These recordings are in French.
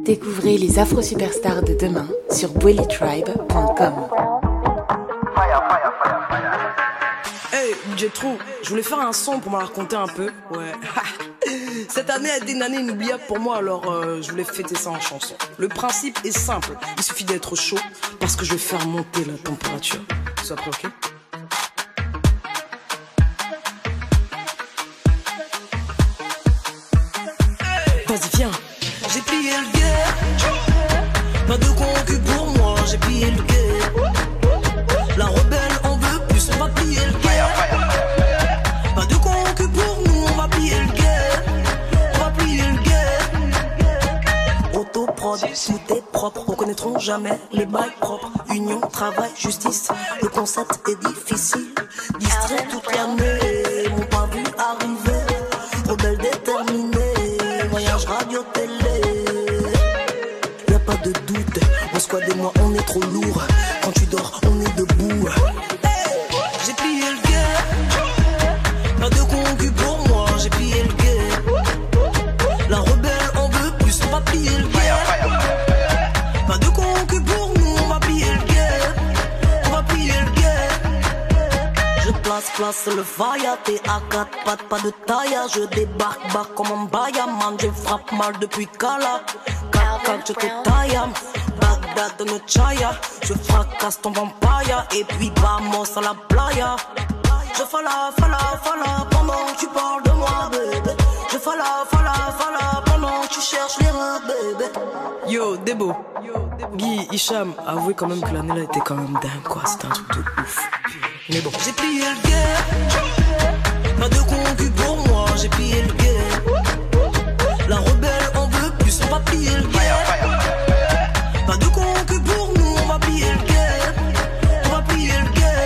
Découvrez les Afro-Superstars de demain sur BwellyTribe.com. Hey, DJ Trou, je voulais faire un son pour me la raconter un peu. Ouais. Cette année a été une année inoubliable pour moi, alors je voulais fêter ça en chanson. Le principe est simple, il suffit d'être chaud parce que je vais faire monter la température. Sois prêt, ok? Vas-y, viens. J'ai plié le guet. Pas de concu pour moi, j'ai plié le guet. La rebelle en veut plus, on va plier le guet. Pas de concu pour nous, on va plier le guet. On va plier le guet. Autoprod, tout est propre, on connaîtront jamais les bails propres. Union, travail, justice, le concept est difficile. Distrait toute l'année, m'ont pas vu arriver. Rebelle déterminée, voyage radio télé. Y'a pas de doute, mon squad et moi on est trop lourd. Quand tu dors, on est debout. J'ai plié le guet. Pas de concu pour moi, j'ai plié le guet. La rebelle en veut plus, on va plier le guet. Pas de concu pour nous, on va plier le guet. On va plier le guet. Je place le fire, t'es à 4 pattes, pas de taille. Je débarque comme un bayaman. Je frappe mal depuis Kala. Quand je te taille, Bagdad de notre chaya. Je fracasse ton vampire. Et puis vamos à la playa. Je fala pendant que tu parles de moi, bébé. Je fala pendant que tu cherches les reins, bébé. Yo, Debo, Guy, Hicham, avouez quand même que l'année là était quand même dingue, quoi. C'était un truc de ouf. Mais bon, j'ai plié le guet. Pas de concu pour moi, j'ai plié le guet. La rebelle en veut plus, on va plier le guet. Pas de concu pour nous, on va plier le guet. On va plier le guet.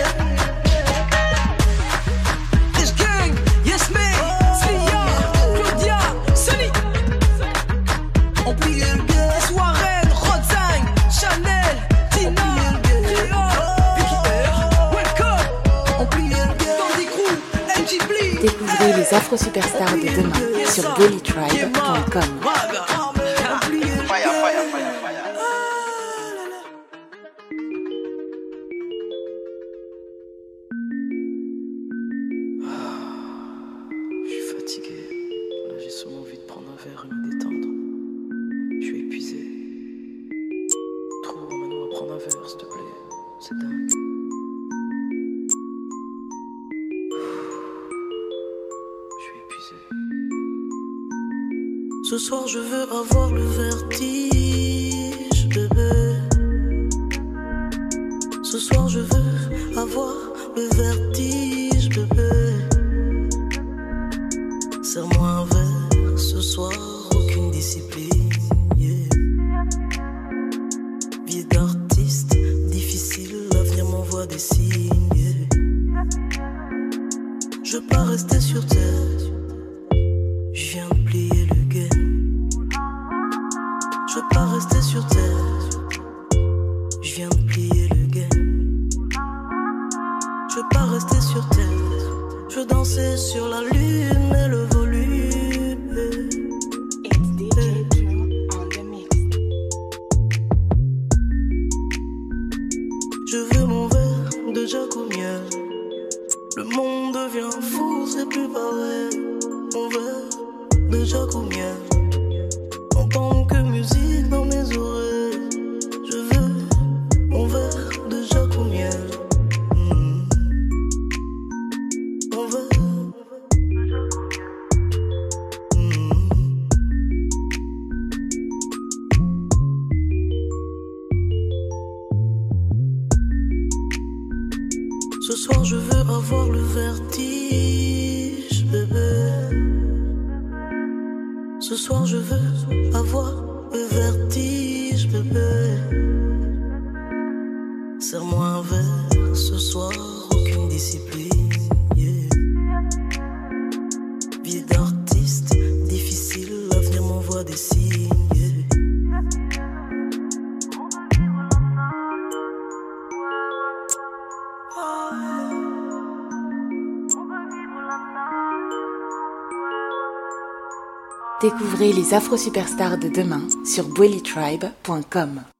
H gang, yes man, Slia, Claudia, Sunny. On plie le guet. Soirée, Rodzang, Chanel, Tina, Découvrez les Afro-Superstars de demain sur BwellyTribe.com. Je suis fatigué. Là, j'ai seulement envie de prendre un verre et me détendre. Je suis épuisé. Trop, maintenant, on va prendre un verre, s'il te plaît. C'est dingue. Je suis épuisé. Ce soir, je veux avoir le vertige, bébé. Ce soir, je veux avoir le vertige, bébé. Serre-moi un verre, ce soir, aucune discipline, yeah. Vie d'artiste, difficile, l'avenir m'envoie des signes, yeah. Je veux pas rester sur terre, je viens de plier le game. Je veux pas rester sur terre, je viens de plier le game. Je veux pas rester sur terre, je veux danser sur la lune et le volume. Je veux mon verre de Jack au miel. Le monde devient fou, c'est plus pareil. Mon verre de Jack au miel. En tant que musique dans mes oreilles. Je veux mon verre de Jack au miel. Mon verre. Ce soir je veux avoir le vertige, bébé. Ce soir je veux avoir le vertige, bébé. Serre-moi un verre, ce soir aucune discipline, yeah. Vie d'artiste, difficile, l'avenir m'envoie des signes, yeah. Découvrez les Afro Superstars de demain sur BwellyTribe.com.